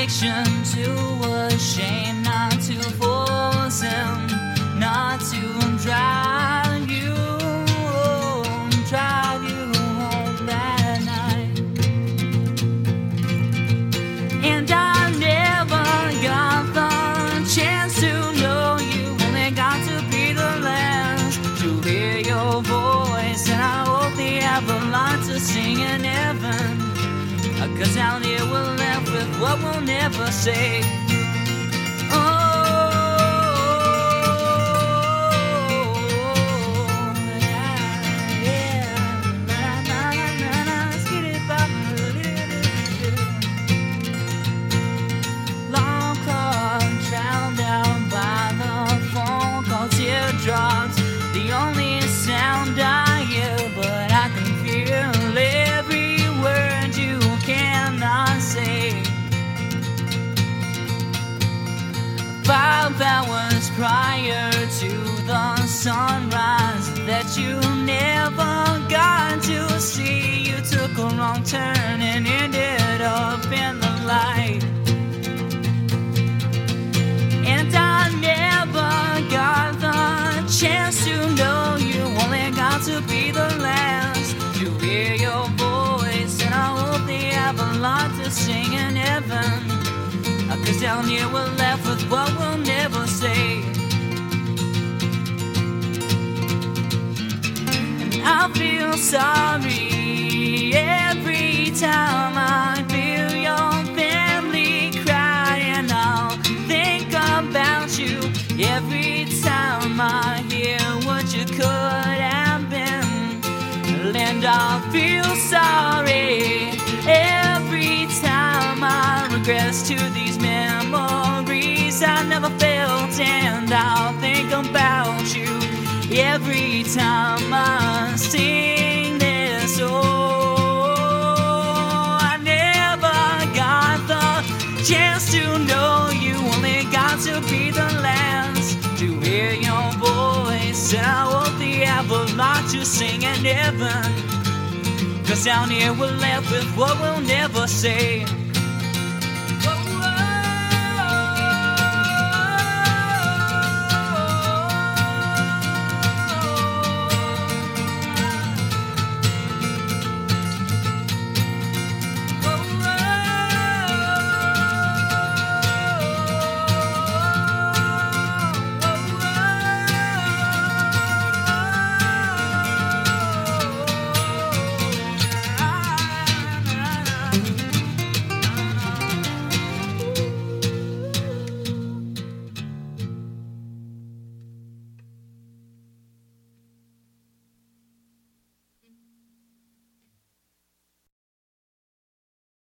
addiction to a shame, not to force him, not to drive you home that night. And I never got the chance to know you, only got to be the last to hear your voice. And I hope they have a lot to sing in heaven, 'cause down here we're left with what we'll never say. Teardrops, the only sound I hear, but I can feel every word you cannot say. 5 hours prior to the sunrise that you never got to see, you took a wrong turn and ended up in the light. And I never got the chance to know you, only got to be the last to hear your voice. And I hope they have a lot to sing in heaven, 'cause down here we're left with what we'll never say. And I feel sorry every time I feel your family cry, and I'll think about you every time I hear what you could have been. And I feel sorry every time I regress to these memories I never felt. And I'll think about you every time I sing this. Oh, I never got the chance to know you, only got to be the last to hear your voice. And I hope they have a lot to sing in heaven, 'cause down here we're left with what we'll never say.